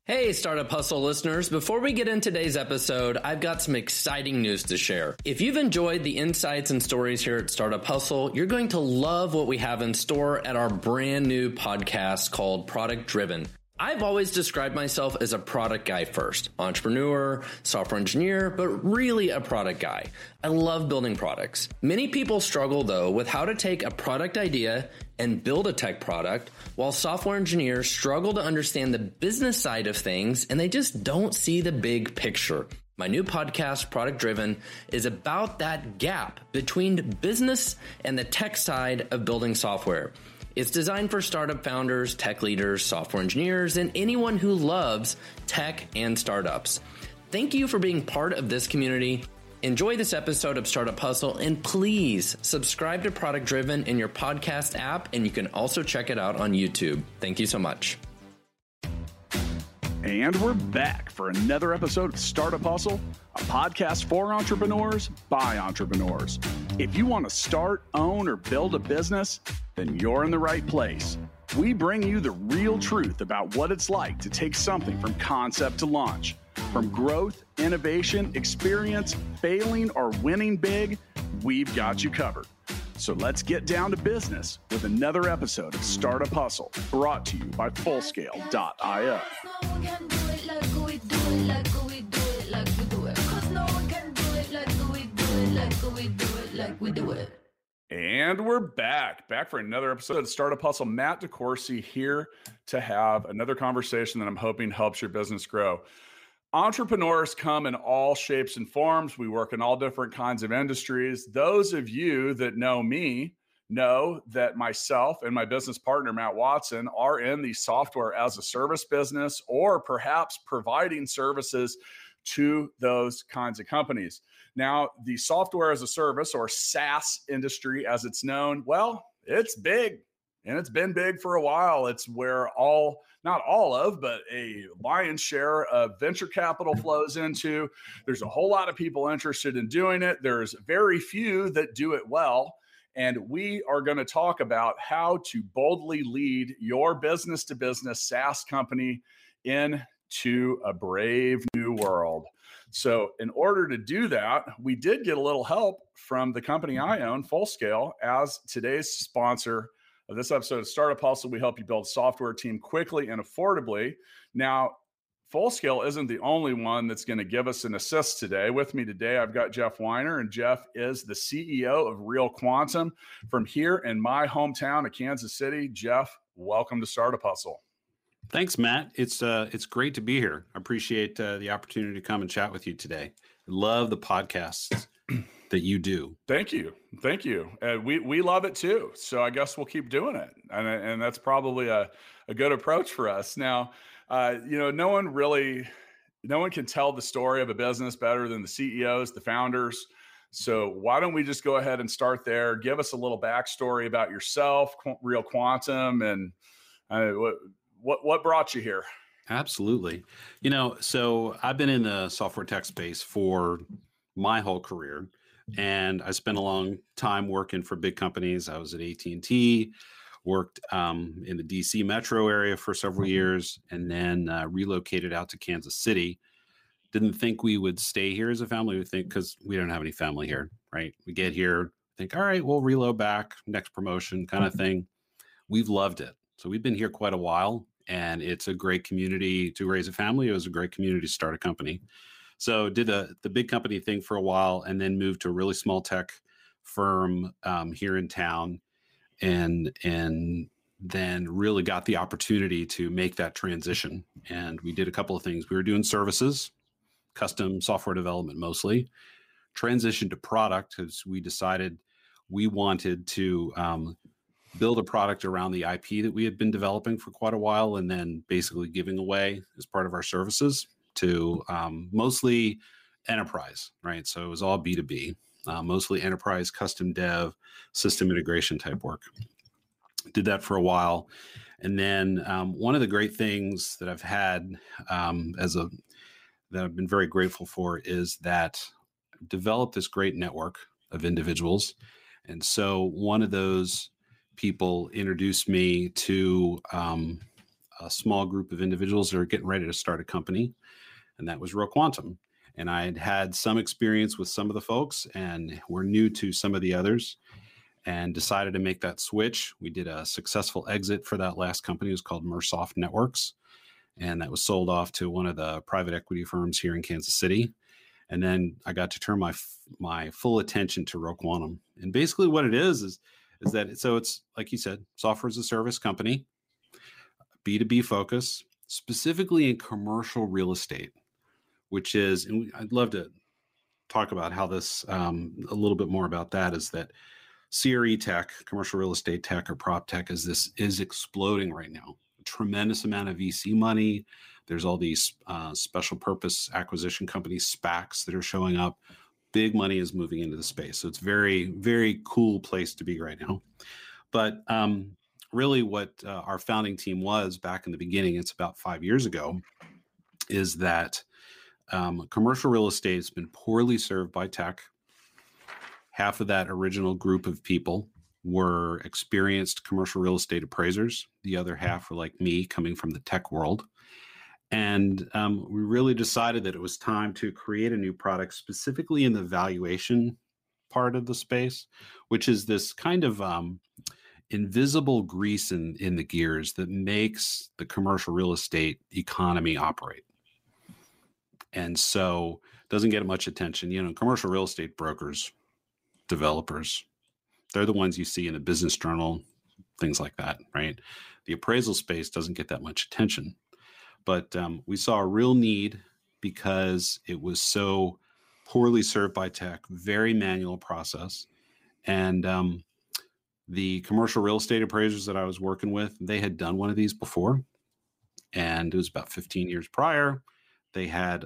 Hey, Startup Hustle listeners. Before we get into today's episode, I've got some exciting news to share. If you've enjoyed the insights and stories here at Startup Hustle, you're going to love what we have in store at our brand new podcast called Product Driven. I've always described myself as a product guy first, entrepreneur, software engineer, but really a product guy. I love building products. Many people struggle though with how to take a product idea and build a tech product, while software engineers struggle to understand the business side of things and they just don't see the big picture. My new podcast, Product Driven, is about that gap between business and the tech side of building software. It's designed for startup founders, tech leaders, software engineers, and anyone who loves tech and startups. Thank you for being part of this community. Enjoy this episode of Startup Hustle, and please subscribe to Product Driven in your podcast app, and you can also check it out on YouTube. Thank you so much. And we're back for another episode of Startup Hustle, a podcast for entrepreneurs by entrepreneurs. If you want to start, own, or build a business, then you're in the right place. We bring you the real truth about what it's like to take something from concept to launch. From growth, innovation, experience, failing, or winning big, we've got you covered. So let's get down to business with another episode of Startup Hustle, brought to you by Fullscale.io. And we're back for another episode of Startup Hustle. Matt DeCoursey here to have another conversation that I'm hoping helps your business grow. Entrepreneurs come in all shapes and forms. We work in all different kinds of industries. Those of you that know me know that myself and my business partner, Matt Watson, are in the software as a service business, or perhaps providing services to those kinds of companies. Now, the software as a service, or SaaS industry as it's known, well, it's big. And it's been big for a while. It's where not all of, but a lion's share of venture capital flows into. There's a whole lot of people interested in doing it. There's very few that do it well. And we are going to talk about how to boldly lead your business-to-business SaaS company into a brave new world. So in order to do that, we did get a little help from the company I own, Fullscale, as today's sponsor of this episode of Startup Hustle. We help you build a software team quickly and affordably. Now, Fullscale isn't the only one that's going to give us an assist today. With me today, I've got Jeff Weiner, and Jeff is the CEO of Real Quantum from here in my hometown of Kansas City. Jeff, welcome to Startup Hustle. Thanks, Matt. It's great to be here. I appreciate the opportunity to come and chat with you today. I love the podcasts that you do. Thank you. We love it too. So I guess we'll keep doing it. And that's probably a good approach for us. Now, no one can tell the story of a business better than the CEOs, the founders. So why don't we just go ahead and start there? Give us a little backstory about yourself, Real Quantum, and what brought you here? Absolutely. So I've been in the software tech space for my whole career, and I spent a long time working for big companies. I was at AT&T, worked in the DC metro area for several years, and then relocated out to Kansas City. Didn't think we would stay here as a family. We think, because we don't have any family here, right? We get here, think, all right, we'll reload back, next promotion kind of thing. We've loved it. So we've been here quite a while, and it's a great community to raise a family. It was a great community to start a company. So did the big company thing for a while, and then moved to a really small tech firm here in town, and then really got the opportunity to make that transition. And we did a couple of things. We were doing services, custom software development mostly, transitioned to product because we decided we wanted to build a product around the IP that we had been developing for quite a while, and then basically giving away as part of our services to mostly enterprise, right? So it was all B2B, mostly enterprise, custom dev, system integration type work. Did that for a while. And then one of the great things that I've had that I've been very grateful for is that I've developed this great network of individuals. And so one of those people introduced me to a a small group of individuals that are getting ready to start a company, and that was Real Quantum. And I had had some experience with some of the folks and were new to some of the others, and decided to make that switch. We did a successful exit for that last company. It was called Mersoft Networks, and that was sold off to one of the private equity firms here in Kansas City. And then I got to turn my full attention to Real Quantum. And basically what it is that it's like you said, software as a service company, B2B focus, specifically in commercial real estate, which is, and I'd love to talk about how this, a little bit more about that, is that CRE tech, commercial real estate tech or prop tech, is exploding right now. A tremendous amount of VC money. There's all these special purpose acquisition companies, SPACs, that are showing up. Big money is moving into the space. So it's very, very cool place to be right now. But really what our founding team was back in the beginning, it's about 5 years ago, is that commercial real estate has been poorly served by tech. Half of that original group of people were experienced commercial real estate appraisers. The other half were like me, coming from the tech world. And we really decided that it was time to create a new product specifically in the valuation part of the space, which is this kind of invisible grease in the gears that makes the commercial real estate economy operate. And so it doesn't get much attention. You know, commercial real estate brokers, developers, they're the ones you see in the Business Journal, things like that, right? The appraisal space doesn't get that much attention. But we saw a real need because it was so poorly served by tech, very manual process. And the commercial real estate appraisers that I was working with, they had done one of these before. And it was about 15 years prior. They had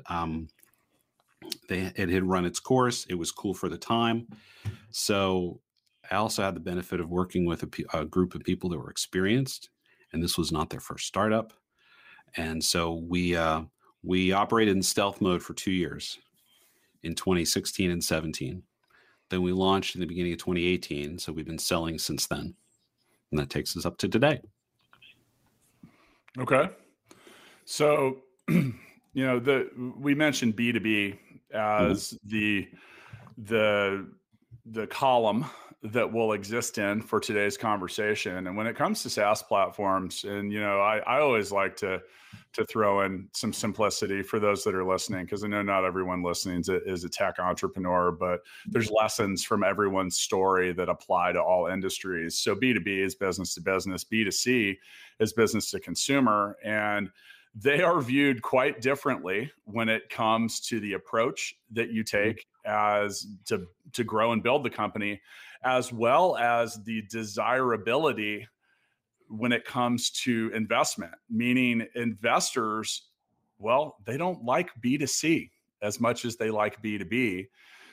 it had run its course. It was cool for the time. So I also had the benefit of working with a group of people that were experienced, and this was not their first startup. And so we operated in stealth mode for 2 years, in 2016 and 17. Then we launched in the beginning of 2018. So we've been selling since then. And that takes us up to today. Okay. So, you know, we mentioned B2B as the column that will exist in for today's conversation. And when it comes to SaaS platforms, and, you know, I always like to throw in some simplicity for those that are listening, because I know not everyone listening is a tech entrepreneur, but there's lessons from everyone's story that apply to all industries. So B2B is business to business, B2C is business to consumer, and they are viewed quite differently when it comes to the approach that you take as to grow and build the company, as well as the desirability when it comes to investment, meaning investors, well, they don't like B2C as much as they like B2B.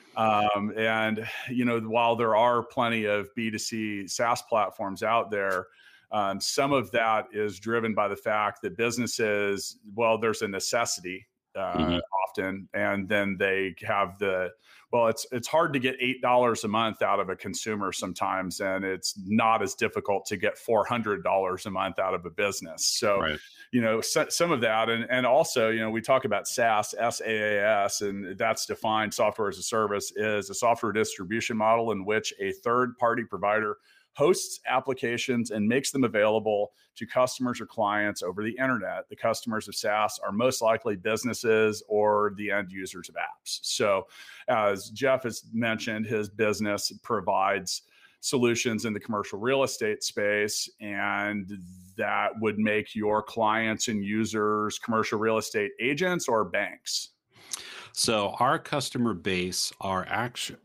And, you know, while there are plenty of B2C SaaS platforms out there, some of that is driven by the fact that businesses, well, there's a necessity often, and then they have it's hard to get $8 a month out of a consumer sometimes, and it's not as difficult to get $400 a month out of a business. So, right. You know, some of that, and also, you know, we talk about SaaS, SaaS, and that's defined, software as a service, is a software distribution model in which a third-party provider hosts applications and makes them available to customers or clients over the internet. The customers of SaaS are most likely businesses or the end users of apps. So as Jeff has mentioned, his business provides solutions in the commercial real estate space, and that would make your clients and users commercial real estate agents or banks. So our customer base are actually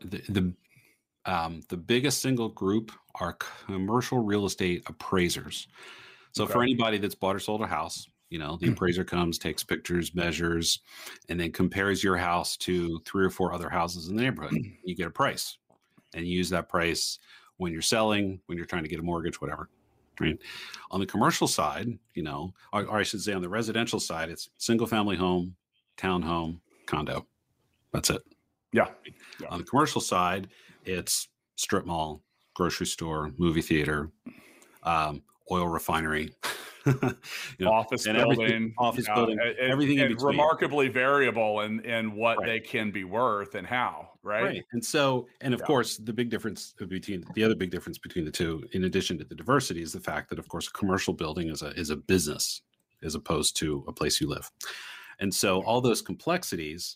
the biggest single group are commercial real estate appraisers. So for anybody that's bought or sold a house, you know, the appraiser comes, takes pictures, measures, and then compares your house to 3 or 4 other houses in the neighborhood. You get a price, and you use that price when you're selling, when you're trying to get a mortgage, whatever. Right? On the commercial side, you know, or I should say on the residential side, it's single family home, townhome, condo. That's it. Yeah. On the commercial side, it's strip mall, grocery store, movie theater, oil refinery, Office building, everything in between. Remarkably variable in what they can be worth and how, right? Right. And of course, the other big difference between the two, in addition to the diversity, is the fact that, of course, a commercial building is a business as opposed to a place you live. And so all those complexities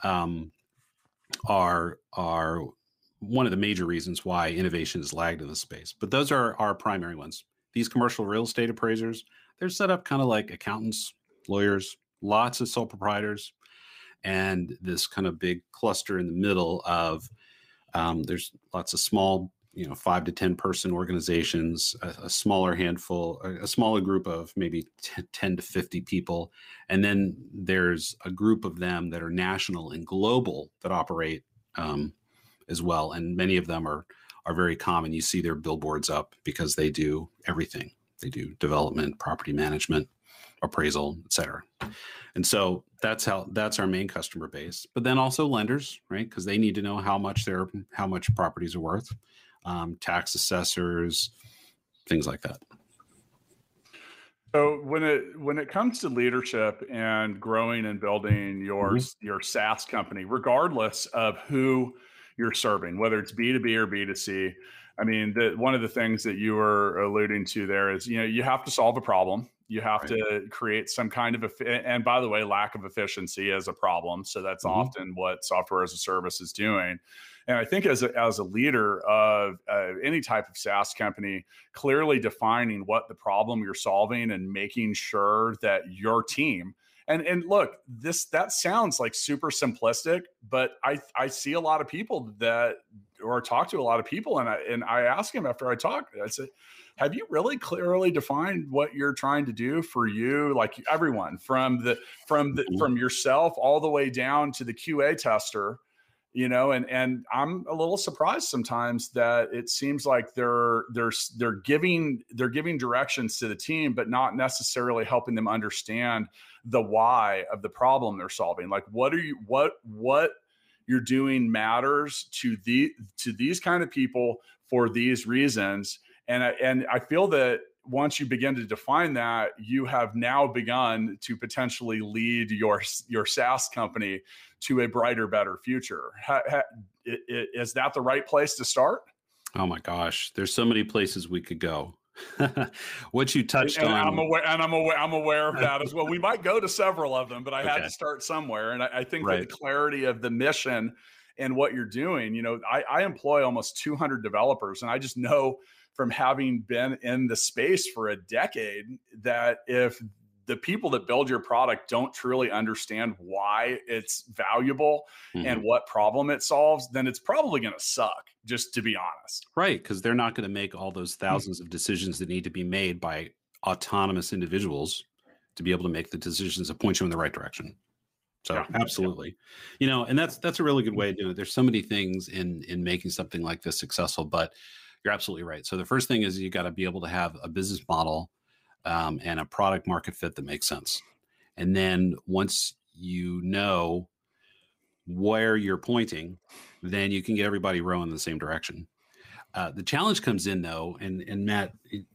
are one of the major reasons why innovation has lagged in the space. But those are our primary ones. These commercial real estate appraisers, they're set up kind of like accountants, lawyers, lots of sole proprietors, and this kind of big cluster in the middle of there's lots of small, 5 to 10 person organizations, a smaller group of maybe 10 to 50 people. And then there's a group of them that are national and global that operate as well. And many of them are very common. You see their billboards up because they do everything. They do development, property management, appraisal, et cetera. And so that's our main customer base. But then also lenders, right? Because they need to know how much properties are worth. Tax assessors, things like that. So when it comes to leadership and growing and building your SaaS company, regardless of who you're serving, whether it's B2B or B2C, I mean, one of the things that you were alluding to there is, you have to solve a problem. You have to create some kind of, and by the way, lack of efficiency is a problem. So that's often what software as a service is doing. And I think as a leader of any type of SaaS company, clearly defining what the problem you're solving and making sure that your team, and look, that sounds like super simplistic, but I see a lot of people or talk to a lot of people, and I ask them after I talk, I say, have you really clearly defined what you're trying to do for you? Like everyone from yourself all the way down to the QA tester, and I'm a little surprised sometimes that it seems like they're giving directions to the team, but not necessarily helping them understand the why of the problem they're solving. Like what you're doing matters to these kind of people for these reasons. And I feel that once you begin to define that, you have now begun to potentially lead your SaaS company to a brighter, better future. Is that the right place to start? Oh my gosh, there's so many places we could go. What you touched on, I'm aware of that as well. We might go to several of them, but I had to start somewhere. And I think that the clarity of the mission and what you're doing, I employ almost 200 developers, and I just know from having been in the space for a decade that if the people that build your product don't truly understand why it's valuable and what problem it solves, then it's probably going to suck, just to be honest. Right, because they're not going to make all those thousands of decisions that need to be made by autonomous individuals to be able to make the decisions that point you in the right direction. So absolutely. And that's a really good way of doing it. There's so many things in making something like this successful, but you're absolutely right. So the first thing is you got to be able to have a business model and a product market fit that makes sense. And then once you know where you're pointing, then you can get everybody rowing in the same direction. The challenge comes in though, and Matt,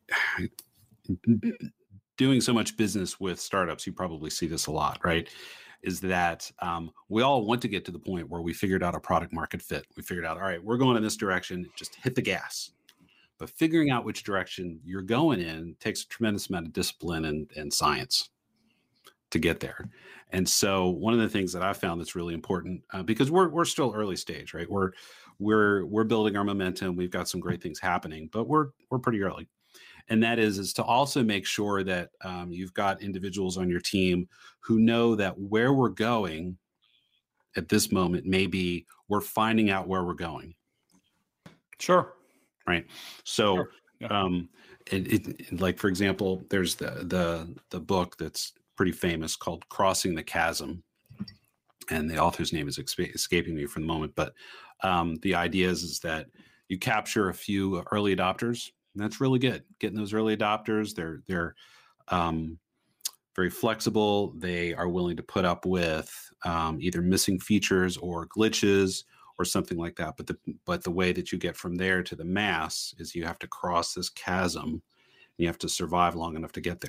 doing so much business with startups, you probably see this a lot, right? Is that we all want to get to the point where we figured out a product market fit. We figured out, all right, we're going in this direction, just hit the gas. But figuring out which direction you're going in takes a tremendous amount of discipline and science to get there. And so one of the things that I found that's really important, because we're still early stage, right? We're building our momentum. We've got some great things happening, but we're pretty early. And that is to also make sure that you've got individuals on your team who know that where we're going at this moment, maybe we're finding out where we're going. Sure. Right. So, sure. Yeah. Like, for example, there's the book that's pretty famous called Crossing the Chasm. And the author's name is escaping me for the moment. But the idea is that you capture a few early adopters. And that's really good. Getting those early adopters, they're very flexible. They are willing to put up with either missing features or glitches or something like that. But the way that you get from there to the mass is you have to cross this chasm. And you have to survive long enough to get there.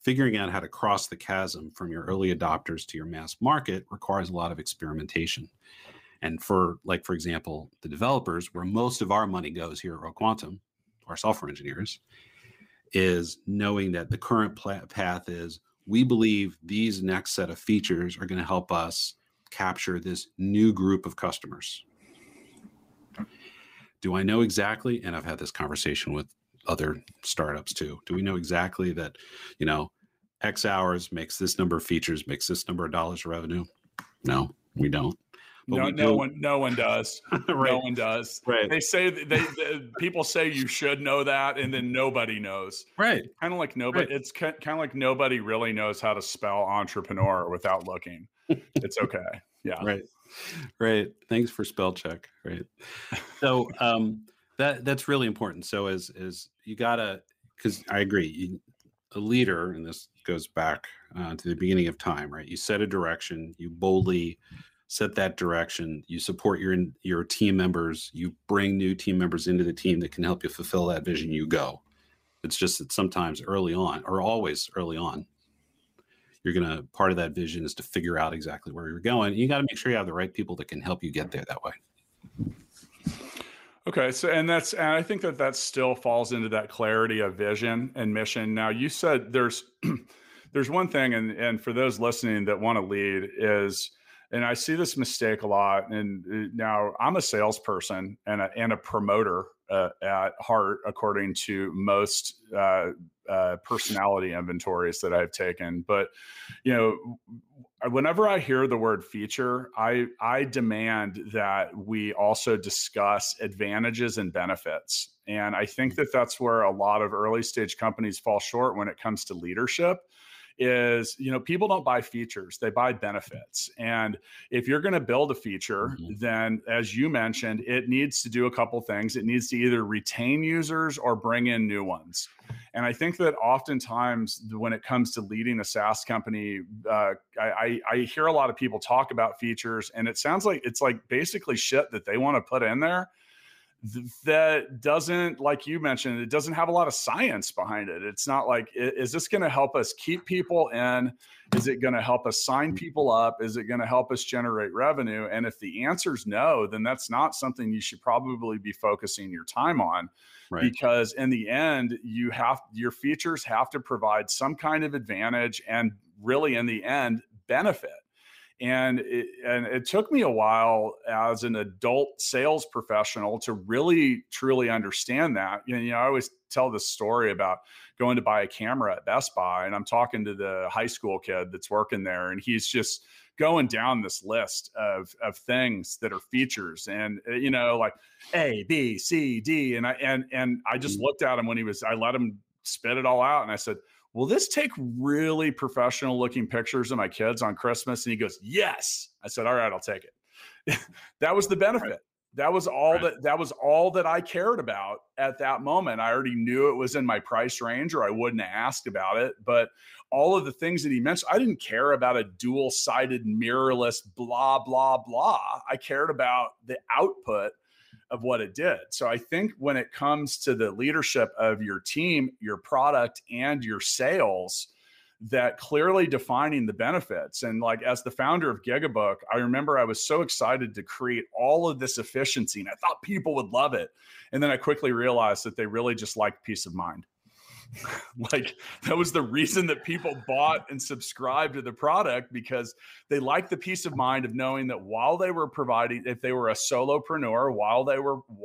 figuring out how to cross the chasm from your early adopters to your mass market requires a lot of experimentation. And for example, the developers, where most of our money goes here at Rogue Quantum, our software engineers, is knowing that the current path is, we believe these next set of features are going to help us capture this new group of customers. Do I know exactly, and I've had this conversation with other startups too, do we know exactly that, X hours makes this number of features, makes this number of dollars of revenue? No, we don't. But no one does. Right. No one does. Right. They say people say you should know that, and then nobody knows. Right. Kind of like nobody. Right. It's kind of like nobody really knows how to spell entrepreneur without looking. It's okay. Yeah. Right. Right. Thanks for spell check. Right. So that's really important. So as you gotta, because I agree, a leader, and this goes back to the beginning of time, right? You set a direction, you boldly set that direction, you support your team members, you bring new team members into the team that can help you fulfill that vision, you go. It's just that sometimes early on, or always early on, part of that vision is to figure out exactly where you're going. You got to make sure you have the right people that can help you get there that way. Okay. So, and I think that still falls into that clarity of vision and mission. Now, you said there's one thing, and for those listening that want to lead is, and I see this mistake a lot. And now I'm a salesperson and a promoter at heart, according to most personality inventories that I've taken. But, whenever I hear the word feature, I demand that we also discuss advantages and benefits. And I think that that's where a lot of early stage companies fall short when it comes to leadership. Is, people don't buy features, they buy benefits. And if you're going to build a feature, then as you mentioned, it needs to do a couple things. It needs to either retain users or bring in new ones. And I think that oftentimes when it comes to leading a SaaS company, I hear a lot of people talk about features, and it sounds like it's like basically shit that they want to put in there that doesn't, like you mentioned, it doesn't have a lot of science behind it. It's not like, is this going to help us keep people in? Is it going to help us sign people up? Is it going to help us generate revenue? And if the answer is no, then that's not something you should probably be focusing your time on. Right. Because in the end, your features have to provide some kind of advantage and really in the end benefit. And it took me a while as an adult sales professional to really, truly understand that. I always tell this story about going to buy a camera at Best Buy, and I'm talking to the high school kid that's working there, and he's just going down this list of things that are features, and like A, B, C, D, and I just looked at him when I let him spit it all out, and I said, will this take really professional looking pictures of my kids on Christmas? And he goes, yes. I said, all right, I'll take it. That was the benefit. Right. That was all that was all that I cared about at that moment. I already knew it was in my price range, or I wouldn't have asked about it. But all of the things that he mentioned, I didn't care about a dual-sided mirrorless blah, blah, blah. I cared about the output of what it did. So I think when it comes to the leadership of your team, your product, and your sales, that clearly defining the benefits. And like, as the founder of Gigabook, I remember I was so excited to create all of this efficiency, and I thought people would love it. And then I quickly realized that they really just liked peace of mind. Like, that was the reason that people bought and subscribed to the product, because they liked the peace of mind of knowing that while they were providing, if they were a solopreneur, while they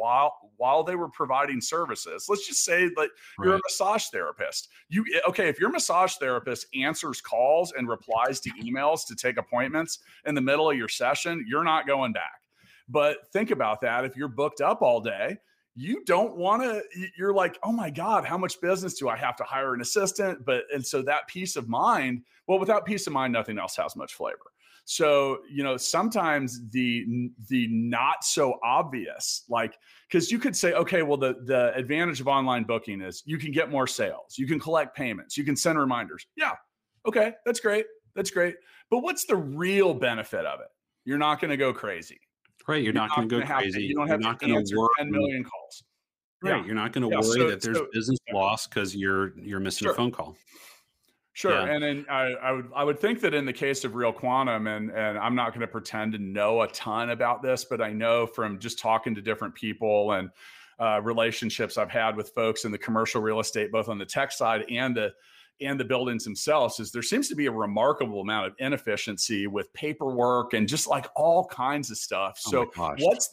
were providing services, let's just say that you're a massage therapist. If your massage therapist answers calls and replies to emails to take appointments in the middle of your session, you're not going back. But think about that. If you're booked up all day, you don't want to, you're like, oh my God, how much business do I have to hire an assistant? And so that peace of mind, well, without peace of mind, nothing else has much flavor. So, sometimes the not so obvious, like, because you could say, okay, well, the advantage of online booking is you can get more sales, you can collect payments, you can send reminders. Yeah. Okay. That's great. That's great. But what's the real benefit of it? You're not going to go crazy. Right, you're not going to go crazy. You don't have to answer 10 million calls. Right, you're not going to worry that there's business loss because you're missing a phone call. Sure. Yeah. And then I would think that in the case of Real Quantum, and I'm not going to pretend to know a ton about this, but I know from just talking to different people and relationships I've had with folks in the commercial real estate, both on the tech side and the buildings themselves, is there seems to be a remarkable amount of inefficiency with paperwork and just like all kinds of stuff. Oh So my gosh. what's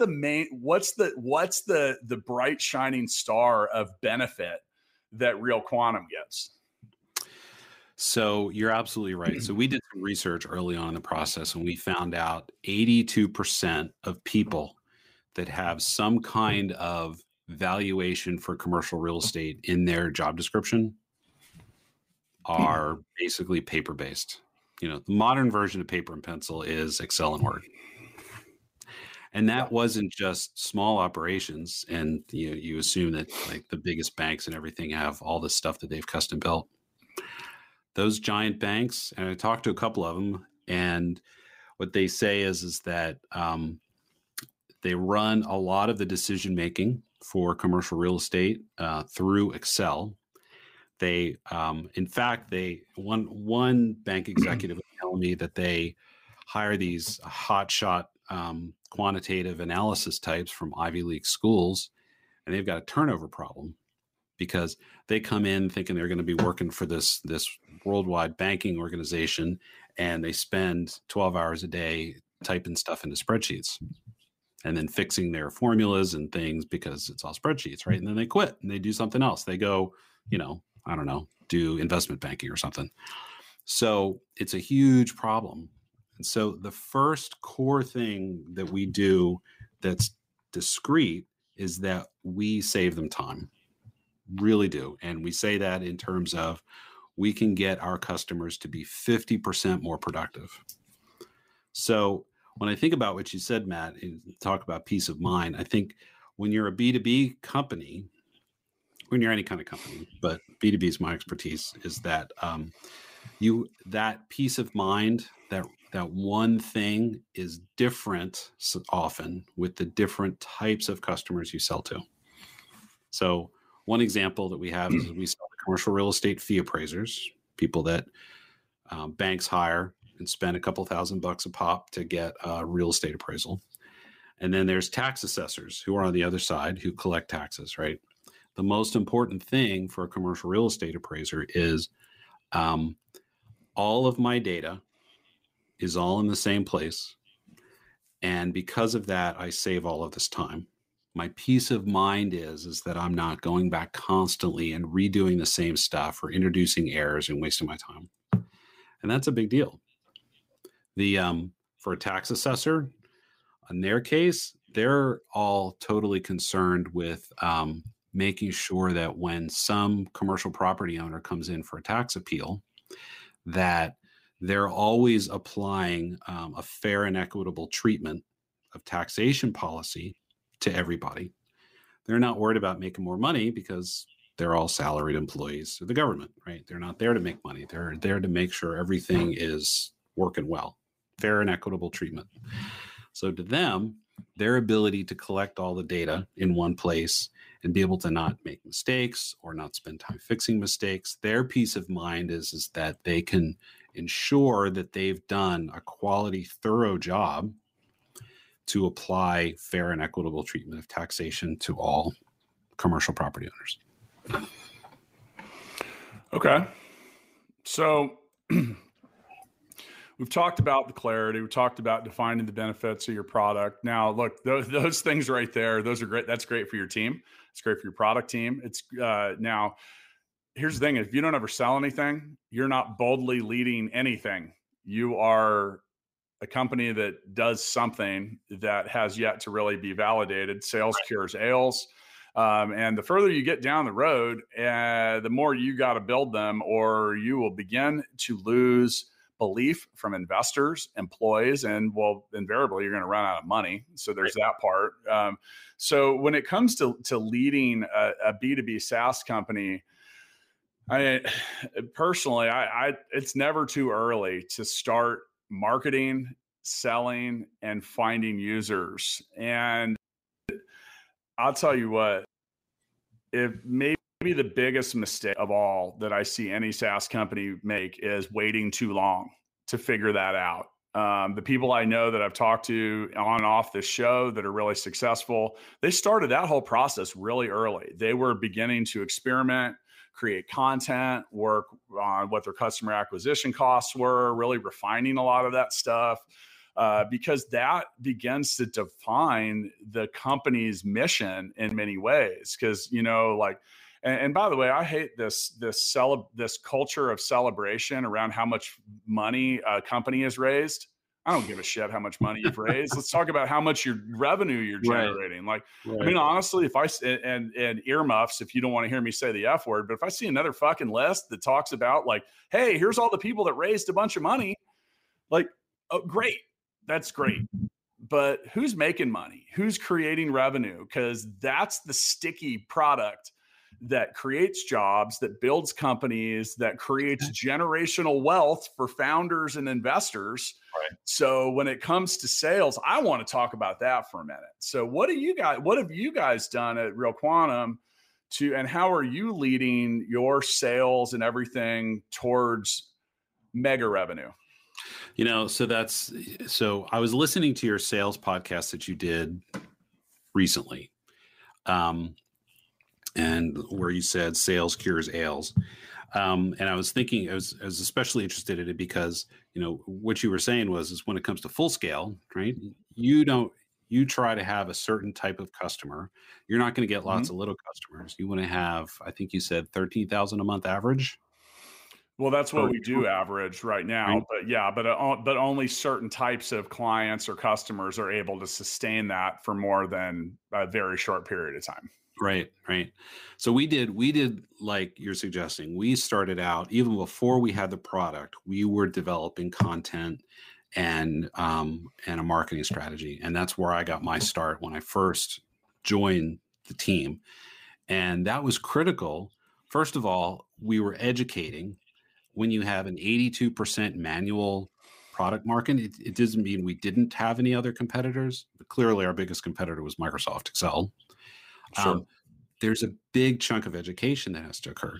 the bright shining star of benefit that Real Quantum gets? So you're absolutely right. So we did some research early on in the process, and we found out 82% of people that have some kind of valuation for commercial real estate in their job description are basically paper based. The modern version of paper and pencil is Excel and Word. And that wasn't just small operations. And you assume that like the biggest banks and everything have all this stuff that they've custom built. Those giant banks, and I talked to a couple of them, and what they say is that they run a lot of the decision making for commercial real estate through Excel. They, in fact, one bank executive was telling me that they hire these hotshot quantitative analysis types from Ivy League schools, and they've got a turnover problem because they come in thinking they're going to be working for this worldwide banking organization, and they spend 12 hours a day typing stuff into spreadsheets and then fixing their formulas and things because it's all spreadsheets, right? And then they quit and they do something else. They go, I don't know, do investment banking or something. So it's a huge problem. And so the first core thing that we do that's discrete is that we save them time. Really do. And we say that in terms of we can get our customers to be 50% more productive. So when I think about what you said, Matt, and talk about peace of mind, I think when you're a B2B company, when you're any kind of company, but B2B is my expertise, is that that peace of mind, that one thing is different often with the different types of customers you sell to. So one example that we have is we sell to commercial real estate fee appraisers, people that banks hire and spend a couple $1,000 a pop to get a real estate appraisal. And then there's tax assessors who are on the other side who collect taxes, right? The most important thing for a commercial real estate appraiser is all of my data is all in the same place. And because of that, I save all of this time. My peace of mind is that I'm not going back constantly and redoing the same stuff or introducing errors and wasting my time. And that's a big deal. For a tax assessor, in their case, they're all totally concerned with making sure that when some commercial property owner comes in for a tax appeal, that they're always applying a fair and equitable treatment of taxation policy to everybody. They're not worried about making more money because they're all salaried employees of the government, right? They're not there to make money. They're there to make sure everything is working well, fair and equitable treatment. So to them, their ability to collect all the data in one place and be able to not make mistakes or not spend time fixing mistakes, their peace of mind is that they can ensure that they've done a quality, thorough job to apply fair and equitable treatment of taxation to all commercial property owners. Okay. So we've talked about the clarity. We talked about defining the benefits of your product. Now, look, those things right there, those are great. That's great for your team. It's great for your product team. It's now, here's the thing. If you don't ever sell anything, you're not boldly leading anything. You are a company that does something that has yet to really be validated. Sales cures ails. And the further you get down the road, the more you got to build them, or you will begin to lose belief from investors, employees, and invariably you're going to run out of money. So there's that part. So when it comes to leading a B2B SaaS company, personally, it's never too early to start marketing, selling, and finding users. And I'll tell you what, if maybe maybe the biggest mistake of all that I see any SaaS company make is waiting too long to figure that out. The people I know that I've talked to on and off this show that are really successful, they started that whole process really early. They were beginning to experiment, create content, work on what their customer acquisition costs were, really refining a lot of that stuff, because that begins to define the company's mission in many ways. Because, and by the way, I hate this culture of celebration around how much money a company has raised. I don't give a shit how much money you've raised. Let's talk about how much your revenue you're generating. Right. I mean, honestly, if I and earmuffs, if you don't want to hear me say the F word, but if I see another fucking list that talks about like, hey, here's all the people that raised a bunch of money, like, oh, great, that's great. But who's making money? Who's creating revenue? Because that's the sticky product that creates jobs, that builds companies, that creates generational wealth for founders and investors. Right. So when it comes to sales, I want to talk about that for a minute. So what have you guys done at Real Quantum and how are you leading your sales and everything towards mega revenue? So I was listening to your sales podcast that you did recently. And where you said sales cures ails. And I was thinking, I was especially interested in it because, what you were saying is when it comes to full scale, right? You try to have a certain type of customer. You're not going to get lots of little customers. You want to have, I think you said 13,000 a month average. Well, that's what we do average right now, right. But yeah, but only certain types of clients or customers are able to sustain that for more than a very short period of time. Right. So we did like you're suggesting. We started out even before we had the product. We were developing content and a marketing strategy, and that's where I got my start when I first joined the team, and that was critical. First of all, we were educating. When you have an 82% manual product market, it doesn't mean we didn't have any other competitors, but clearly our biggest competitor was Microsoft Excel. Sure. There's a big chunk of education that has to occur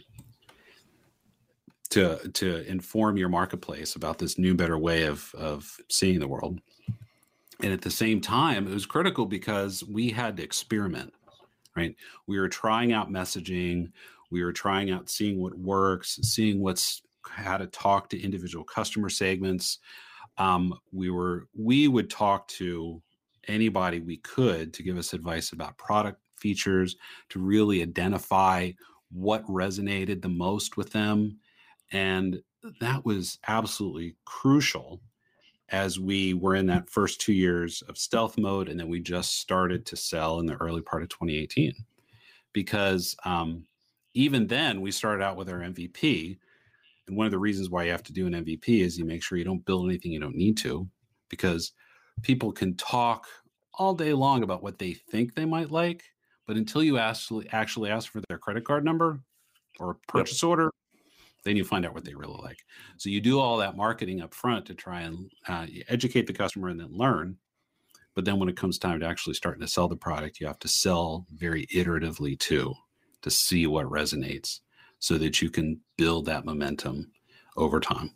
to inform your marketplace about this new, better way of seeing the world. And at the same time, it was critical because we had to experiment, right? We were trying out messaging. We were trying out seeing what works, seeing how to talk to individual customer segments. We would talk to anybody we could to give us advice about product features, to really identify what resonated the most with them. And that was absolutely crucial as we were in that first 2 years of stealth mode. And then we just started to sell in the early part of 2018, because even then we started out with our MVP. And one of the reasons why you have to do an MVP is you make sure you don't build anything you don't need to, because people can talk all day long about what they think they might like, but until you actually ask for their credit card number or purchase order, then you find out what they really like. So you do all that marketing up front to try and educate the customer and then learn. But then when it comes time to actually starting to sell the product, you have to sell very iteratively too, to see what resonates so that you can build that momentum over time.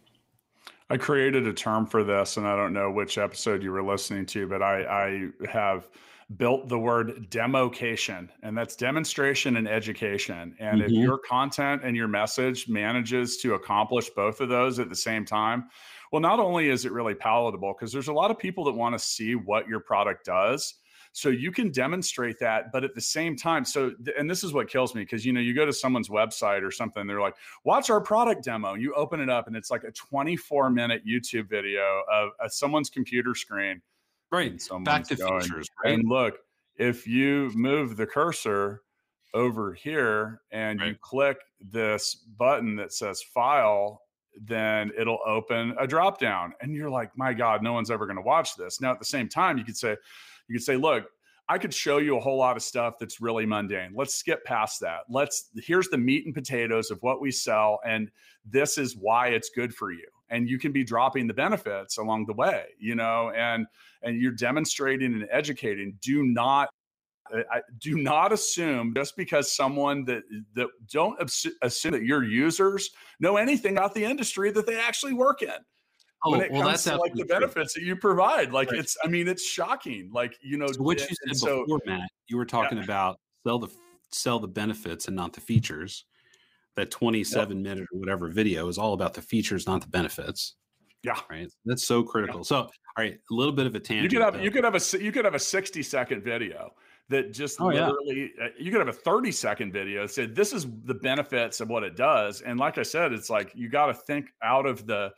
I created a term for this, and I don't know which episode you were listening to, but I have built the word democation, and that's demonstration and education. And if your content and your message manages to accomplish both of those at the same time, well, not only is it really palatable, because there's a lot of people that want to see what your product does. So you can demonstrate that, but at the same time, and this is what kills me, because, you go to someone's website or something, they're like, watch our product demo. You open it up and it's like a 24-minute YouTube video of someone's computer screen. Right. Back to features. Right? And look, if you move the cursor over here and you click this button that says file, then it'll open a drop down. And you're like, my God, no one's ever going to watch this. Now, at the same time, you could say, look, I could show you a whole lot of stuff that's really mundane. Let's skip past that. Here's the meat and potatoes of what we sell, and this is why it's good for you. And you can be dropping the benefits along the way, and you're demonstrating and educating. Do not do not assume just because someone that don't assume that your users know anything about the industry that they actually work in. When it comes to like the benefits that you provide, like right. it's shocking. Like, so what you said before, Matt, you were talking about sell the benefits and not the features. That 27-minute or whatever video is all about the features, not the benefits. Yeah. Right. That's so critical. So, all right, a little bit of a tangent. You could have a 60-second video that just literally, you could have a 30-second video that said, this is the benefits of what it does. And like I said, it's like, you got to think out of the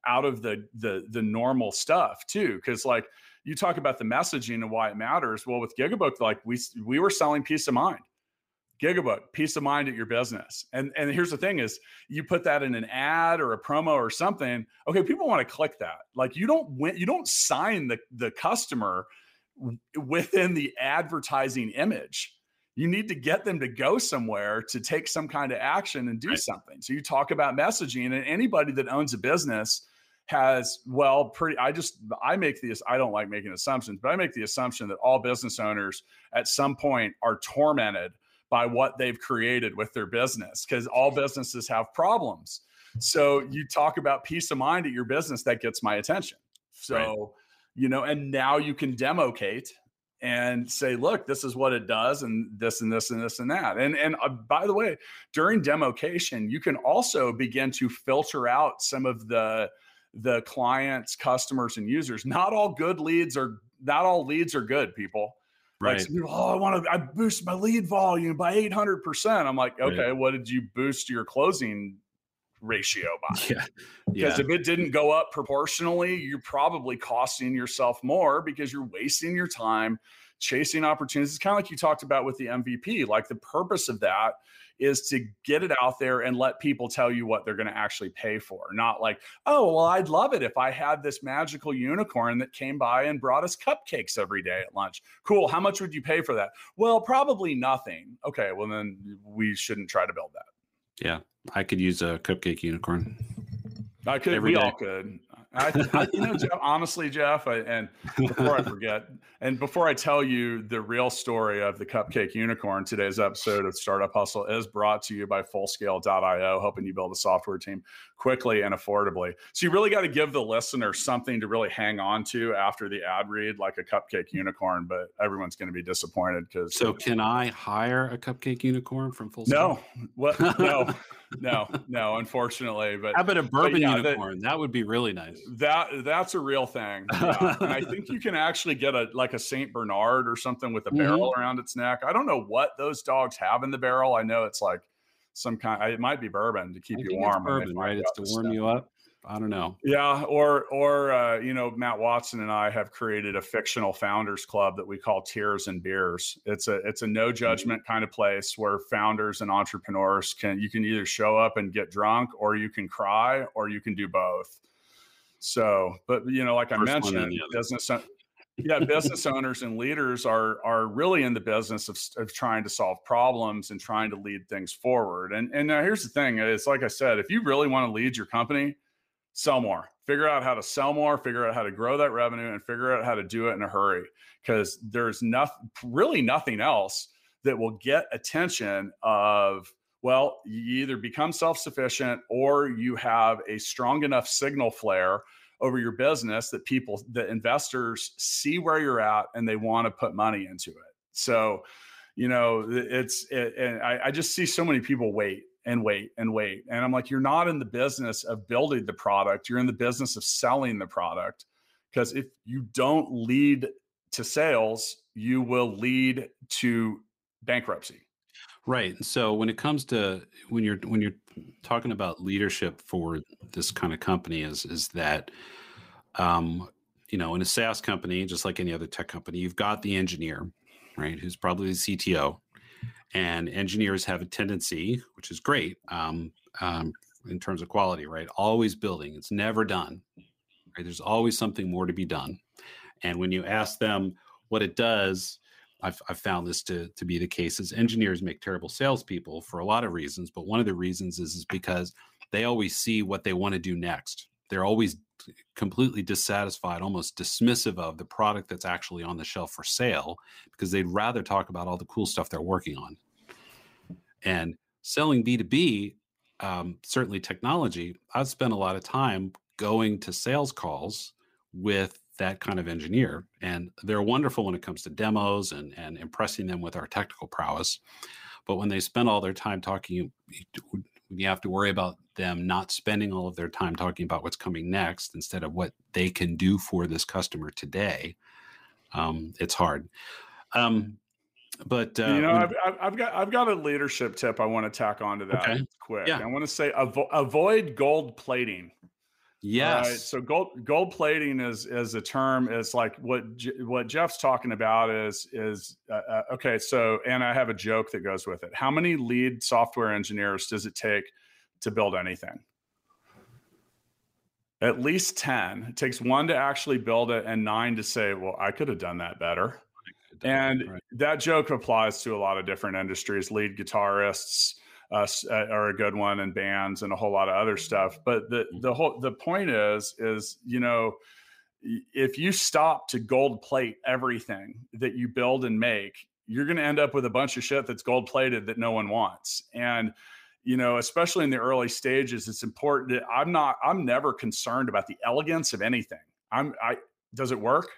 normal stuff too. Cause like you talk about the messaging and why it matters. Well, with Gigabook, like we were selling peace of mind. Gigabook, peace of mind at your business. And here's the thing is you put that in an ad or a promo or something. Okay. People want to click that. Like you don't sign the customer within the advertising image. You need to get them to go somewhere to take some kind of action and do something. So you talk about messaging, and anybody that owns a business has, I don't like making assumptions, but I make the assumption that all business owners at some point are tormented by what they've created with their business, because all businesses have problems. So you talk about peace of mind at your business, that gets my attention. So, and now you can democate and say, look, this is what it does, and this and this and this and that. And by the way, during democation, you can also begin to filter out some of the clients, customers, and users. Not all leads are good, people. Right. Like people, I boost my lead volume by 800%. I'm like, okay, what did you boost your closing ratio by? Because if it didn't go up proportionally, you're probably costing yourself more because you're wasting your time chasing opportunities. It's kind of like you talked about with the MVP. Like the purpose of that is to get it out there and let people tell you what they're going to actually pay for. Not like, oh, well, I'd love it if I had this magical unicorn that came by and brought us cupcakes every day at lunch. Cool. How much would you pay for that? Well, probably nothing. Okay. Well, then we shouldn't try to build that. Yeah. I could use a cupcake unicorn. I could. We all could. Jeff, honestly, Jeff, and before I forget, and before I tell you the real story of the cupcake unicorn, today's episode of Startup Hustle is brought to you by Fullscale.io, helping you build a software team quickly and affordably. So you really got to give the listener something to really hang on to after the ad read, like a cupcake unicorn, but everyone's going to be disappointed because. So can I hire a cupcake unicorn from Fullscale? No, unfortunately. But how about a bourbon unicorn? That would be really nice. That's a real thing. Yeah. And I think you can actually get a Saint Bernard or something with a barrel around its neck. I don't know what those dogs have in the barrel. I know it's like some kind. It might be bourbon to keep you warm. It's bourbon, right? It's to warm you up. I don't know. Yeah, or Matt Watson and I have created a fictional founders club that we call Tears and Beers. It's a no judgment kind of place where founders and entrepreneurs can either show up and get drunk, or you can cry, or you can do both. So, but like I mentioned, business owners and leaders are really in the business of trying to solve problems and trying to lead things forward. And now here's the thing: is like I said, if you really want to lead your company, sell more. Figure out how to sell more. Figure out how to grow that revenue, and figure out how to do it in a hurry. Because there's really nothing else that will get attention of. Well, you either become self-sufficient or you have a strong enough signal flare over your business that investors see where you're at and they want to put money into it. So, I just see so many people wait. And I'm like, you're not in the business of building the product. You're in the business of selling the product. Because if you don't lead to sales, you will lead to bankruptcy. Right. So when it comes to when you're talking about leadership for this kind of company is that in a SaaS company, just like any other tech company, you've got the engineer, right, who's probably the CTO. And engineers have a tendency, which is great in terms of quality, right? Always building. It's never done. Right? There's always something more to be done. And when you ask them what it does, I've found this to be the case, is engineers make terrible salespeople for a lot of reasons. But one of the reasons is because they always see what they want to do next. they're always completely dissatisfied, almost dismissive of the product that's actually on the shelf for sale, because they'd rather talk about all the cool stuff they're working on. And selling B2B, certainly technology, I've spent a lot of time going to sales calls with that kind of engineer. And they're wonderful when it comes to demos and impressing them with our technical prowess. But when they spend all their time talking, you have to worry about them not spending all of their time talking about what's coming next instead of what they can do for this customer today. It's hard. But I've got a leadership tip I want to tack onto that quick. Yeah. I want to say avoid gold plating. Yes. Right? So gold plating is a term. It's like what Jeff's talking about is okay. So, and I have a joke that goes with it. How many lead software engineers does it take to build anything? At least 10. It takes 1 to actually build it and 9 to say, well, I could have done that better. And that joke applies to a lot of different industries. Lead guitarists are a good one, and bands and a whole lot of other stuff. But the point is, if you stop to gold plate everything that you build and make, you're going to end up with a bunch of shit that's gold plated that no one wants. And especially in the early stages, it's important. I'm never concerned about the elegance of anything. Does it work?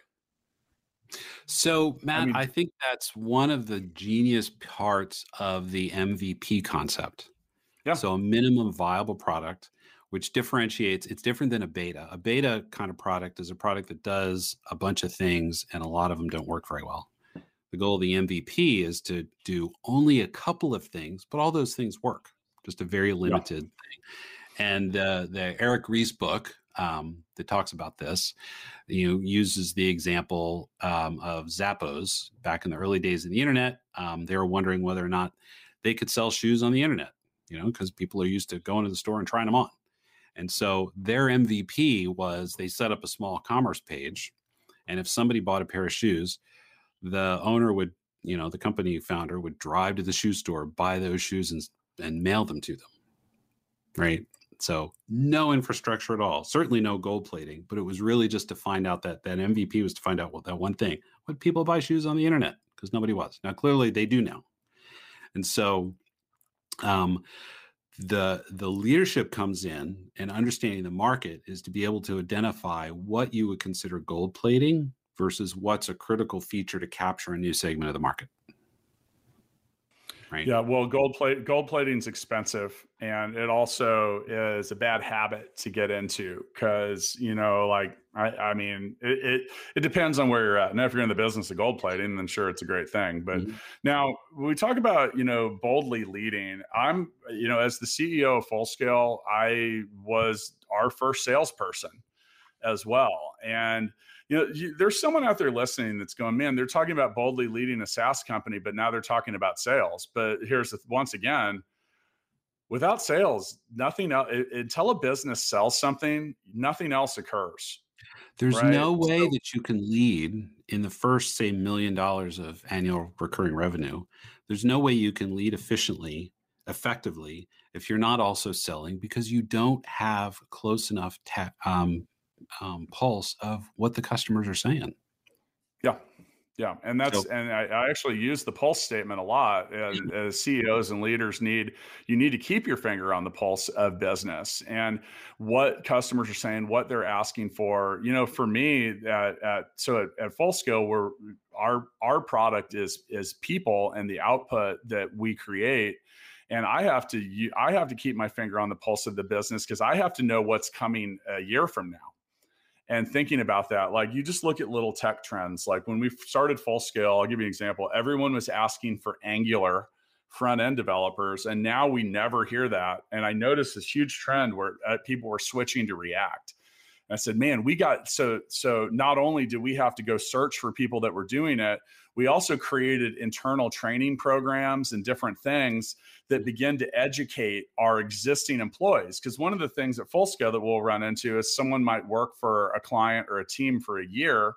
So, Matt, I think that's one of the genius parts of the MVP concept. Yeah. So a minimum viable product, which differentiates, it's different than a beta. A beta kind of product is a product that does a bunch of things, and a lot of them don't work very well. The goal of the MVP is to do only a couple of things, but all those things work, just a very limited thing. And the Eric Ries book that talks about this, uses the example of Zappos back in the early days of the internet. They were wondering whether or not they could sell shoes on the internet, because people are used to going to the store and trying them on. And so their MVP was they set up a small commerce page. And if somebody bought a pair of shoes, the owner would, the company founder would drive to the shoe store, buy those shoes and mail them to them. Right. So no infrastructure at all, certainly no gold plating, but it was really just to find out that MVP was to find out that one thing: would people buy shoes on the internet? Because nobody was. Now, clearly they do now. And so the leadership comes in, and understanding the market is to be able to identify what you would consider gold plating versus what's a critical feature to capture a new segment of the market. Right. Yeah, well, gold plating is expensive, and it also is a bad habit to get into because it depends on where you're at. Now, if you're in the business of gold plating, then sure, it's a great thing. But now when we talk about boldly leading, I'm as the CEO of Fullscale, I was our first salesperson as well, and there's someone out there listening that's going, man, they're talking about boldly leading a SaaS company, but now they're talking about sales. But once again, without sales, nothing else. Until a business sells something, nothing else occurs. There's no way that you can lead in the first, say, $1 million of annual recurring revenue. There's no way you can lead efficiently, effectively, if you're not also selling, because you don't have close enough pulse of what the customers are saying. Yeah. And and I actually use the pulse statement a lot. As CEOs and leaders you need to keep your finger on the pulse of business and what customers are saying, what they're asking for. For me at Fullscale, our product is people and the output that we create. And I have to keep my finger on the pulse of the business because I have to know what's coming a year from now. And thinking about that, like you just look at little tech trends. Like when we started Fullscale, I'll give you an example. Everyone was asking for Angular front-end developers, and now we never hear that. And I noticed this huge trend where people were switching to React. And I said, man, we got so not only did we have to go search for people that were doing it, we also created internal training programs and different things that begin to educate our existing employees. Because one of the things at Fullscale that we'll run into is someone might work for a client or a team for a year,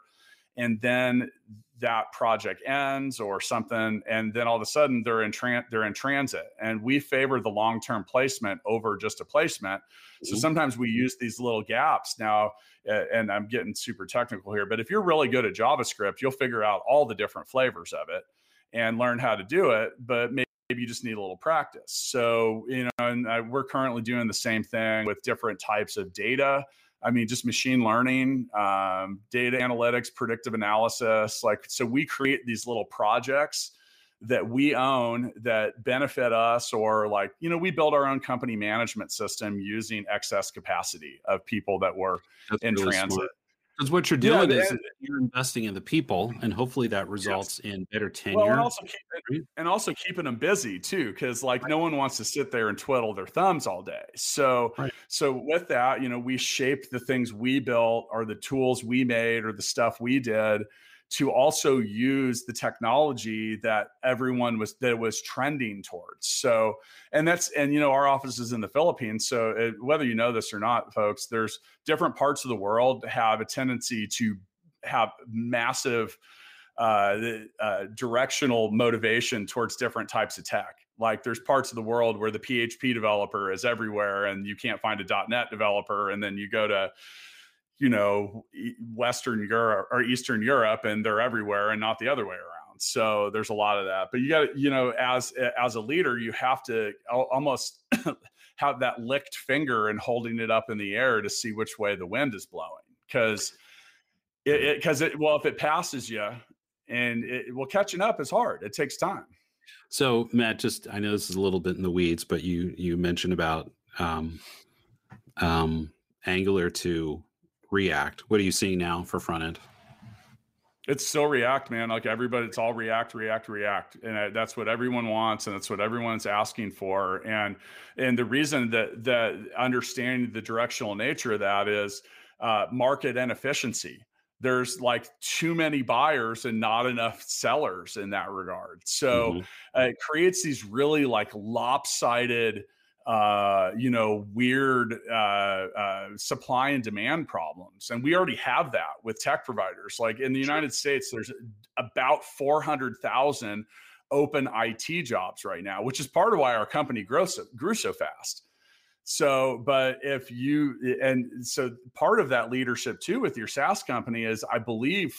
and then that project ends or something, and then all of a sudden they're in transit, and we favor the long-term placement over just a placement. So sometimes we use these little gaps now, and I'm getting super technical here, but if you're really good at JavaScript, you'll figure out all the different flavors of it and learn how to do it, but maybe you just need a little practice. So, and we're currently doing the same thing with different types of data. I mean, just machine learning, data analytics, predictive analysis. So we create these little projects that we own that benefit us, or we build our own company management system using excess capacity of people that were in really transit. Because what you're doing is you're investing in the people, and hopefully that results in better tenure. Well, and also keeping them busy too, because no one wants to sit there and twiddle their thumbs all day. So, so with that, we shape the things we built, or the tools we made, or the stuff we did, to also use the technology that everyone was trending towards. So, and our office is in the Philippines. So whether you know this or not, folks, there's different parts of the world have a tendency to have massive directional motivation towards different types of tech. There's parts of the world where the PHP developer is everywhere and you can't find a .NET developer. And then you go to, Western Europe or Eastern Europe, and they're everywhere and not the other way around. So there's a lot of that, but you got to, as a leader, you have to almost have that licked finger and holding it up in the air to see which way the wind is blowing. Cause if it passes you, and catching up is hard. It takes time. So Matt, I know this is a little bit in the weeds, but you mentioned about Angular to React. What are you seeing now for front end? It's still React, man. Everybody, it's all React. And that's what everyone wants. And that's what everyone's asking for. And the reason that understanding the directional nature of that is market inefficiency. There's too many buyers and not enough sellers in that regard. So it creates these really lopsided, weird supply and demand problems. And we already have that with tech providers. In the United States, there's about 400,000 open IT jobs right now, which is part of why our company grew so fast. So, so part of that leadership too with your SaaS company is, I believe,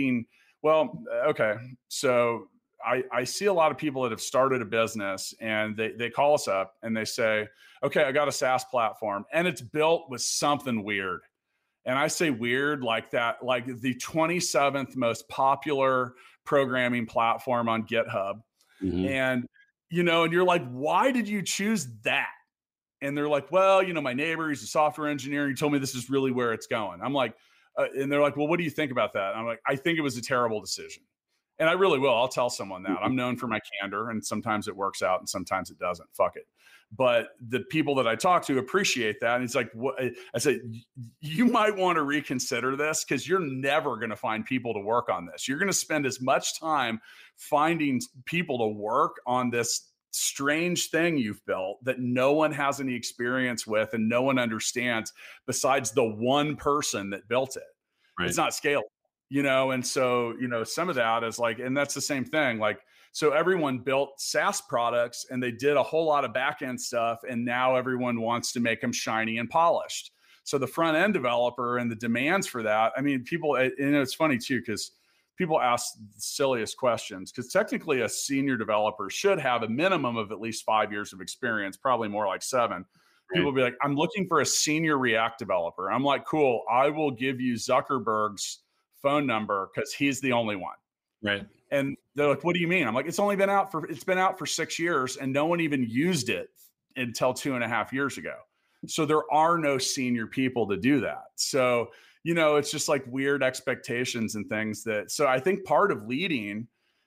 so I see a lot of people that have started a business and they call us up and they say, okay, I got a SaaS platform and it's built with something weird. And I say weird like that, like the 27th most popular programming platform on GitHub. And, and you're like, why did you choose that? And they're like, well, my neighbor, he's a software engineer. He told me this is really where it's going. I'm like, and they're like, well, what do you think about that? And I'm like, I think it was a terrible decision. And I really will. I'll tell someone that. I'm known for my candor, and sometimes it works out and sometimes it doesn't. Fuck it. But the people that I talk to appreciate that. And it's like, what? I said, you might want to reconsider this, because you're never going to find people to work on this. You're going to spend as much time finding people to work on this strange thing you've built that no one has any experience with and no one understands besides the one person that built it. Right. It's not scalable, and so, some of that is and that's the same thing. So everyone built SaaS products and they did a whole lot of back end stuff, and now everyone wants to make them shiny and polished. So the front end developer and the demands for that, I mean, people, it's funny too, because people ask the silliest questions, because technically a senior developer should have a minimum of at least 5 years of experience, probably more like 7. Right. People will be like, I'm looking for a senior React developer. I'm like, cool, I will give you Zuckerberg's phone number because he's the only one. Right. And they're like, what do you mean? I'm like, it's been out for 6 years and no one even used it until 2.5 years ago. So there are no senior people to do that. So it's just weird expectations and things so I think part of leading,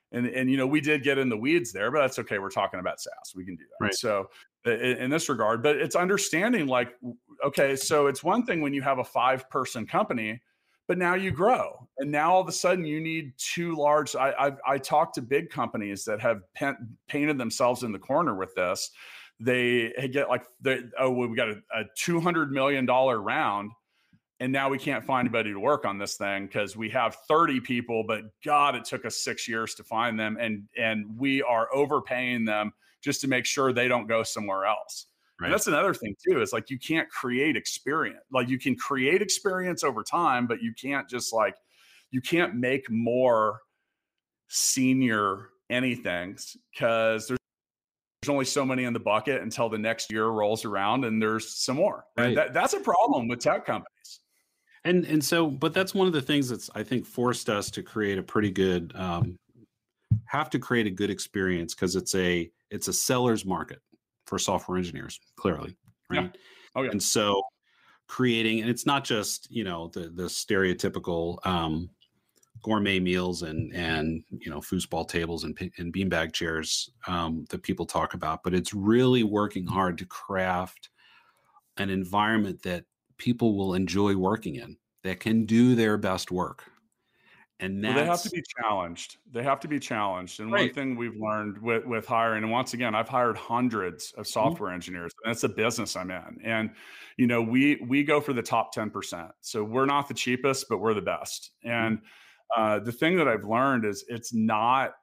and we did get in the weeds there, but that's okay. We're talking about SaaS. We can do that. Right. So in this regard, but it's understanding okay, so it's one thing when you have a 5-person company, but now you grow. And now all of a sudden you need 2 large, I talked to big companies that have painted themselves in the corner with this. They get we got a $200 million round. And now we can't find anybody to work on this thing because we have 30 people, but God, it took us 6 years to find them. And we are overpaying them just to make sure they don't go somewhere else. Right. And that's another thing too. It's like, you can't create experience. Like, you can create experience over time, but you can't just you can't make more senior anythings because there's only so many in the bucket until the next year rolls around and there's some more. Right. And that's a problem with tech companies. And so, but that's one of the things that's, I think, forced us to create a pretty good, have to create a good experience, because it's a seller's market for software engineers, clearly. Right. Yeah. Oh, yeah. And so creating, and it's not just, the stereotypical, gourmet meals and foosball tables and beanbag chairs that people talk about, but it's really working hard to craft an environment that people will enjoy working in, that can do their best work. And they have to be challenged. And right. One thing we've learned with hiring, and once again, I've hired hundreds of software engineers, and that's the business I'm in. And, we go for the top 10%. So we're not the cheapest, but we're the best. And the thing that I've learned is it's not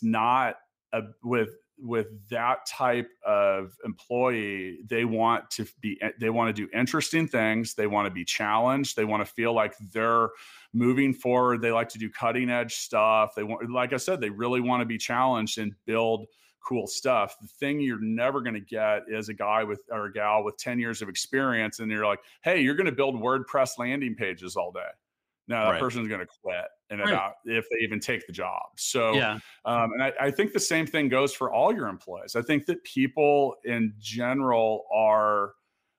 with that type of employee. They want to do interesting things. They want to be challenged. They want to feel like they're moving forward. They like to do cutting edge stuff. They want, like I said, they really want to be challenged and build cool stuff. The thing you're never going to get is a guy or a gal with 10 years of experience. And you're like, hey, you're going to build WordPress landing pages all day. No, that person's going to quit if they even take the job. So, and I think the same thing goes for all your employees. I think that people in general are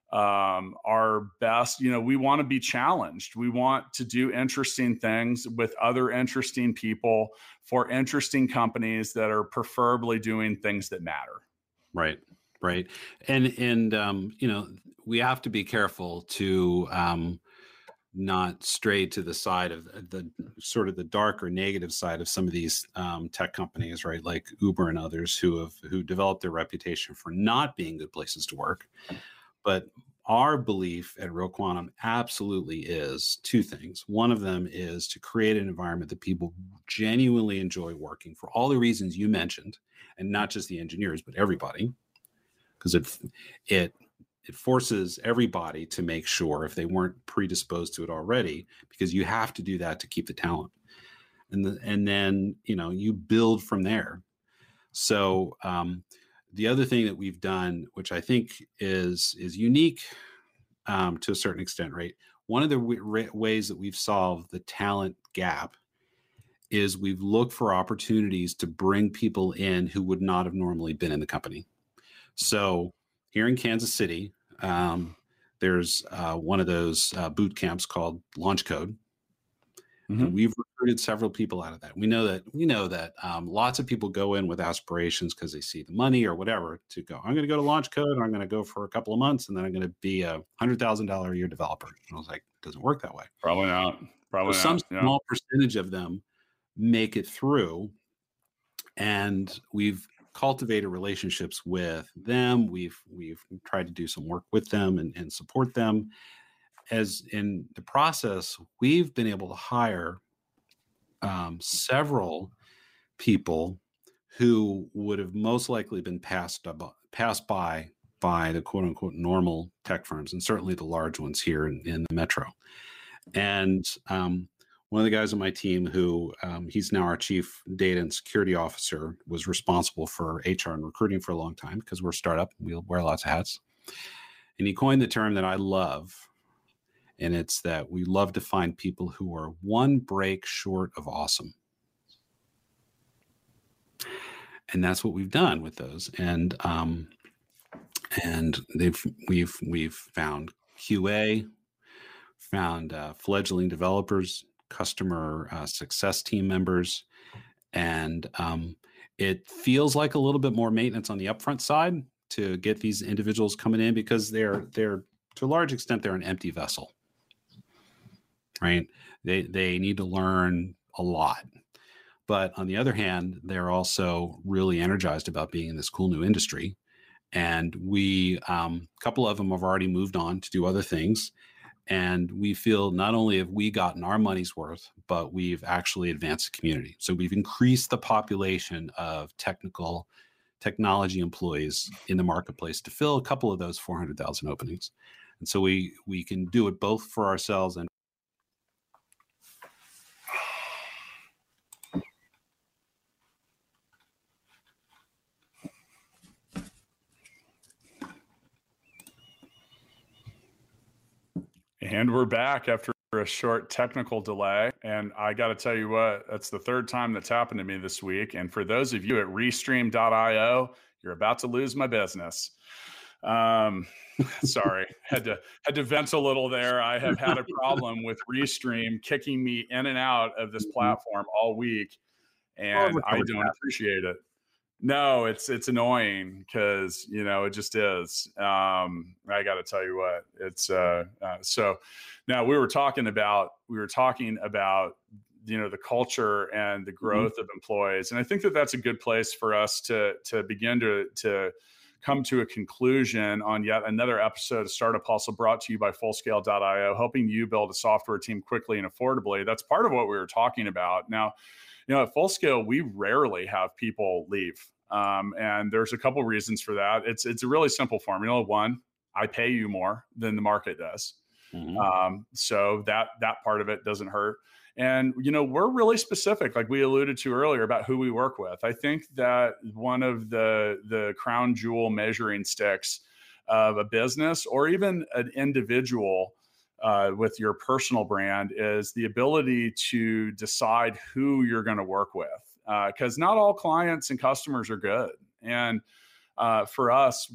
best. We want to be challenged. We want to do interesting things with other interesting people for interesting companies that are preferably doing things that matter. Right. Right. And we have to be careful to, not stray to the side of the sort of the darker negative side of some of these tech companies, right? Like Uber and others who developed their reputation for not being good places to work. But our belief at Real Quantum absolutely is two things. One of them is to create an environment that people genuinely enjoy working for all the reasons you mentioned, and not just the engineers, but everybody, because it forces everybody to make sure, if they weren't predisposed to it already, because you have to do that to keep the talent. And then, you build from there. So the other thing that we've done, which I think is unique to a certain extent, right? One of the ways that we've solved the talent gap is we've looked for opportunities to bring people in who would not have normally been in the company. So here in Kansas City, there's one of those boot camps called Launch Code. Mm-hmm. And we've recruited several people out of that. We know that lots of people go in with aspirations because they see the money or whatever to go. I'm going to go to Launch Code. I'm going to go for a couple of months, and then I'm going to be a $100,000 a year developer. And I was like, it doesn't work that way. Probably not. Some small percentage of them make it through, and we've cultivated relationships with them. We've tried to do some work with them and support them. As in the process, we've been able to hire several people who would have most likely been passed by the quote unquote normal tech firms, and certainly the large ones here in the metro. And one of the guys on my team who he's now our chief data and security officer, was responsible for HR and recruiting for a long time, because we're a startup. We wear lots of hats. And he coined the term that I love. And it's that we love to find people who are one break short of awesome. And that's what we've done with those. And we've found QA, found fledgling developers, customer success team members, and it feels like a little bit more maintenance on the upfront side to get these individuals coming in, because they're to a large extent they're an empty vessel, right? They need to learn a lot, but on the other hand, they're also really energized about being in this cool new industry. And we a couple of them have already moved on to do other things. And we feel not only have we gotten our money's worth, but we've actually advanced the community. So we've increased the population of technology employees in the marketplace to fill a couple of those 400,000 openings. And so we can do it both for ourselves and we're back after a short technical delay. And I got to tell you what, that's the third time that's happened to me this week. And for those of you at Restream.io, you're about to lose my business. Sorry, had to vent a little there. I have had a problem with Restream kicking me in and out of this platform all week, and I don't appreciate it. No, it's annoying because it just is. I got to tell you what, it's so. Now we were talking about the culture and the growth of employees, and I think that that's a good place for us to begin to come to a conclusion on yet another episode of Startup Hustle, brought to you by Fullscale.io, helping you build a software team quickly and affordably. That's part of what we were talking about. Now, at Fullscale, we rarely have people leave. And there's a couple reasons for that. It's a really simple formula. One, I pay you more than the market does. So that part of it doesn't hurt. And, we're really specific, like we alluded to earlier, about who we work with. I think that one of the crown jewel measuring sticks of a business or even an individual with your personal brand is the ability to decide who you're going to work with. Because not all clients and customers are good. And for us,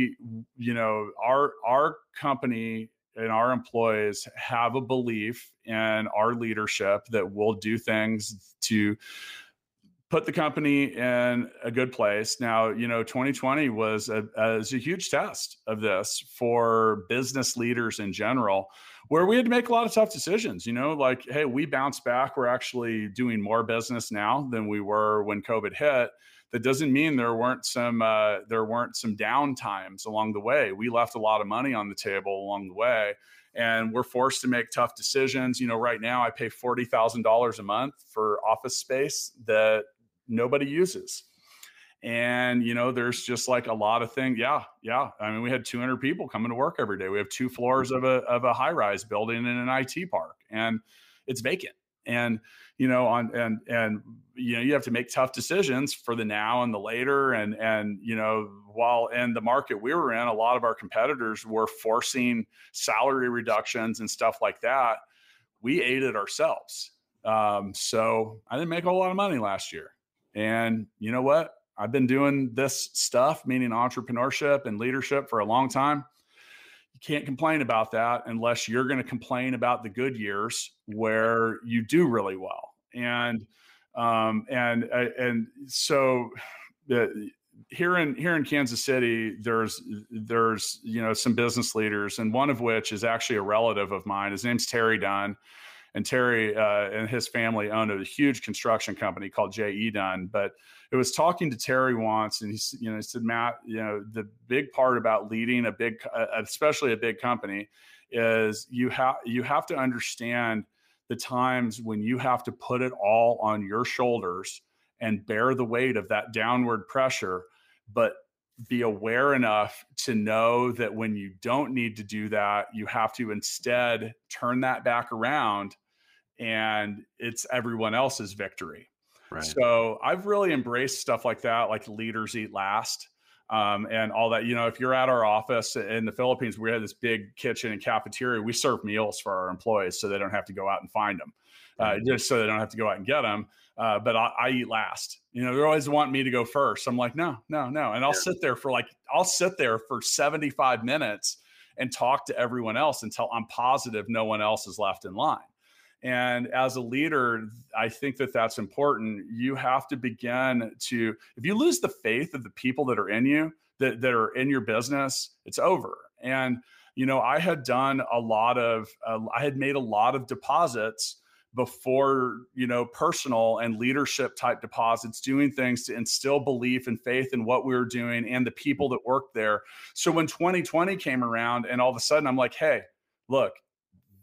our company and our employees have a belief in our leadership that we'll do things to put the company in a good place. Now, 2020 was a huge test of this for business leaders in general, where we had to make a lot of tough decisions, like, hey, we bounced back. We're actually doing more business now than we were when COVID hit. That doesn't mean there weren't some down times along the way. We left a lot of money on the table along the way, and we're forced to make tough decisions. Right now I pay $40,000 a month for office space that nobody uses. And, there's just like a lot of things. Yeah. I mean, we had 200 people coming to work every day. We have 2 floors of a high-rise building in an IT park, and it's vacant. And, you have to make tough decisions for the now and the later. And, while in the market we were in, a lot of our competitors were forcing salary reductions and stuff like that. We ate it ourselves. So I didn't make a whole lot of money last year. And you know what? I've been doing this stuff, meaning entrepreneurship and leadership, for a long time. You can't complain about that unless you're going to complain about the good years where you do really well. And so here in Kansas City, there's some business leaders, and one of which is actually a relative of mine. His name's Terry Dunn. And Terry and his family owned a huge construction company called J.E. Dunn. But it was talking to Terry once, and he said, Matt, the big part about leading especially a big company, is you have to understand the times when you have to put it all on your shoulders and bear the weight of that downward pressure, but be aware enough to know that when you don't need to do that, you have to instead turn that back around, and it's everyone else's victory. Right. So I've really embraced stuff like that, like leaders eat last, and all that. If you're at our office in the Philippines, we have this big kitchen and cafeteria. We serve meals for our employees so they don't have to go out and find them, just so they don't have to go out and get them. But I eat last. They're always wanting me to go first. I'm like, no. And I'll sit there for 75 minutes and talk to everyone else until I'm positive no one else is left in line. And as a leader, I think that that's important. You have to begin to, if you lose the faith of the people that are in you, that are in your business, it's over. And, I had done I had made a lot of deposits before, personal and leadership type deposits, doing things to instill belief and faith in what we were doing and the people that worked there. So when 2020 came around, and all of a sudden I'm like, hey, look,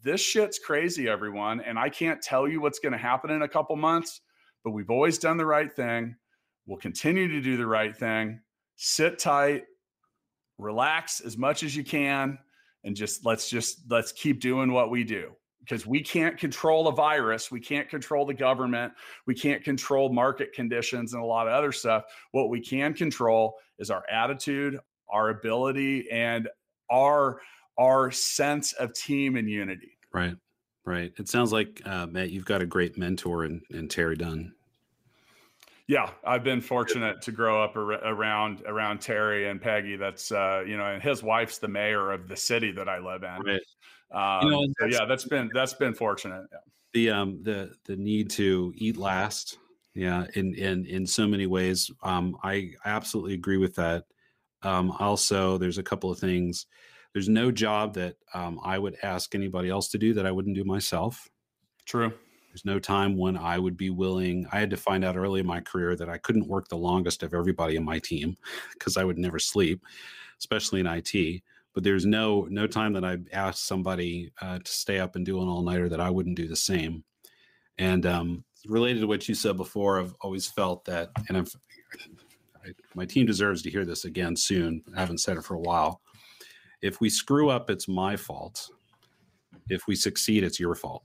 this shit's crazy, everyone. And I can't tell you what's going to happen in a couple months, but we've always done the right thing. We'll continue to do the right thing. Sit tight, relax as much as you can, and let's keep doing what we do, because we can't control a virus. We can't control the government. We can't control market conditions and a lot of other stuff. What we can control is our attitude, our ability, and our sense of team and unity. Right. It sounds like, Matt, you've got a great mentor in Terry Dunn. Yeah, I've been fortunate to grow up around Terry and Peggy. That's and his wife's the mayor of the city that I live in. Right. So yeah, that's been fortunate. Yeah. The need to eat last. Yeah. In so many ways. I absolutely agree with that. Also, there's a couple of things. There's no job that I would ask anybody else to do that I wouldn't do myself. True. There's no time when I would be willing. I had to find out early in my career that I couldn't work the longest of everybody in my team because I would never sleep, especially in IT. But there's no time that I asked somebody to stay up and do an all-nighter that I wouldn't do the same. And related to what you said before, I've always felt that, and my team deserves to hear this again soon. I haven't said it for a while. If we screw up, it's my fault. If we succeed, it's your fault.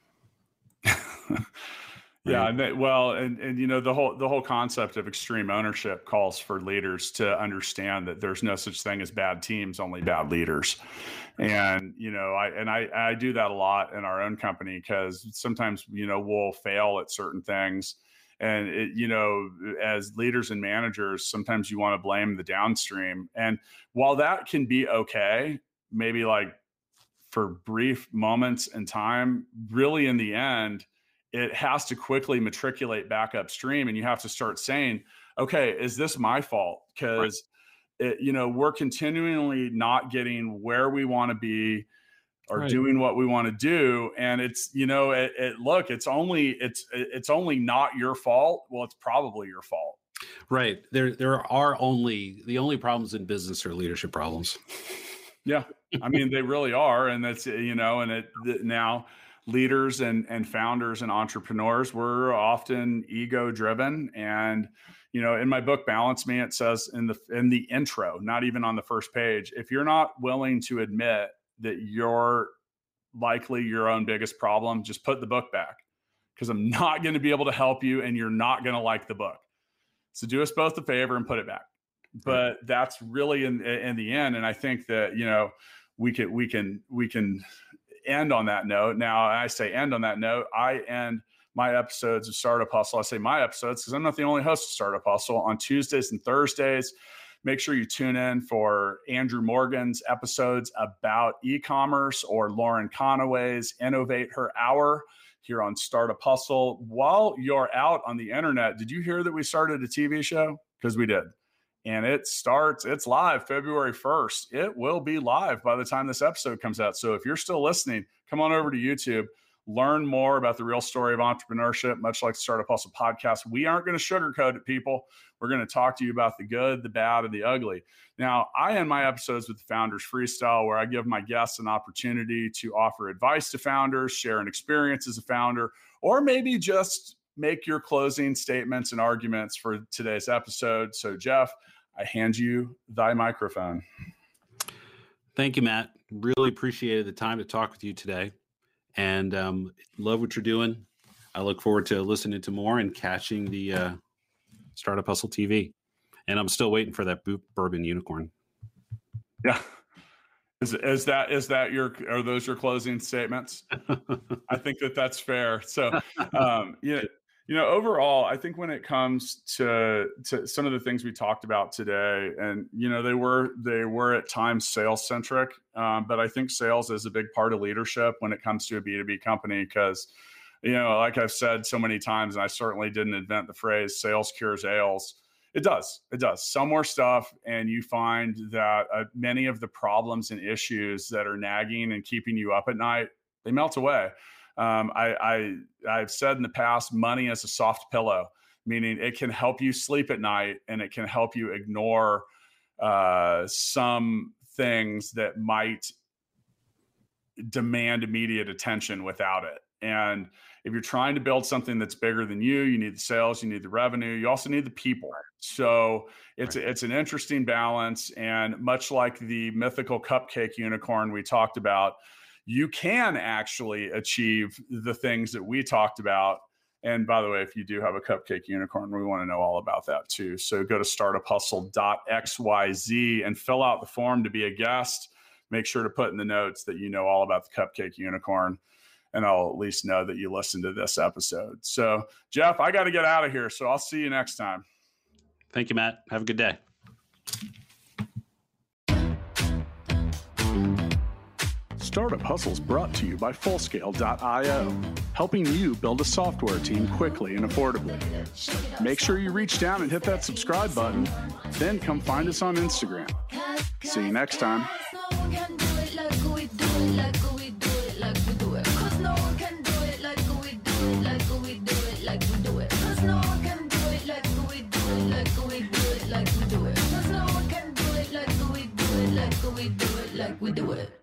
Yeah. And the whole concept of extreme ownership calls for leaders to understand that there's no such thing as bad teams, only bad leaders. And, I do that a lot in our own company, because sometimes, we'll fail at certain things. And as leaders and managers, sometimes you want to blame the downstream. And while that can be okay, maybe like for brief moments in time, really in the end, it has to quickly matriculate back upstream. And you have to start saying, okay, is this my fault? Because, we're continually not getting where we want to be or doing what we want to do. And it's, it's only not your fault. Well, it's probably your fault. Right. There are the only problems in business are leadership problems. Yeah. I mean, they really are. And that's, now leaders and founders and entrepreneurs, we're often ego driven. And, in my book, Balance Me, it says in the intro, not even on the first page, if you're not willing to admit that you're likely your own biggest problem, just put the book back, because I'm not going to be able to help you and you're not going to like the book. So do us both a favor and put it back. But that's really in the end. And I think that, we can end on that note. Now, I say end on that note, I end my episodes of Startup Hustle. I say my episodes because I'm not the only host of Startup Hustle, on Tuesdays and Thursdays. Make sure you tune in for Andrew Morgan's episodes about e-commerce, or Lauren Conaway's Innovate Her Hour here on Startup Hustle. While you're out on the internet, did you hear that we started a TV show? Because we did. And it's live February 1st. It will be live by the time this episode comes out. So if you're still listening, come on over to YouTube, learn more about the real story of entrepreneurship, much like the Startup Hustle podcast. We aren't going to sugarcoat it, people. We're going to talk to you about the good, the bad, and the ugly. Now, I end my episodes with the Founders Freestyle, where I give my guests an opportunity to offer advice to founders, share an experience as a founder, or maybe just make your closing statements and arguments for today's episode. So, Jeff, I hand you thy microphone. Thank you, Matt. Really appreciated the time to talk with you today, and love what you're doing. I look forward to listening to more and catching the Startup Hustle TV. And I'm still waiting for that bourbon unicorn. Yeah. Are those your closing statements? I think that's fair. So, overall, I think when it comes to some of the things we talked about today, and, they were at times sales centric, but I think sales is a big part of leadership when it comes to a B2B company, because, like I've said so many times, and I certainly didn't invent the phrase sales cures ails. It does. Sell more stuff, and you find that many of the problems and issues that are nagging and keeping you up at night, they melt away. I've said in the past, money is a soft pillow, meaning it can help you sleep at night, and it can help you ignore some things that might demand immediate attention without it. And if you're trying to build something that's bigger than you need the sales, you need the revenue, you also need the people. So it's an interesting balance. And much like the mythical cupcake unicorn we talked about, you can actually achieve the things that we talked about. And by the way, if you do have a cupcake unicorn, we want to know all about that too. So go to startuphustle.xyz and fill out the form to be a guest. Make sure to put in the notes that you know all about the cupcake unicorn, and I'll at least know that you listened to this episode. So Jeff, I got to get out of here. So I'll see you next time. Thank you, Matt. Have a good day. Startup Hustle is brought to you by Fullscale.io, helping you build a software team quickly and affordably. Make sure you reach down and hit that subscribe button, then come find us on Instagram. See you next time. We do it.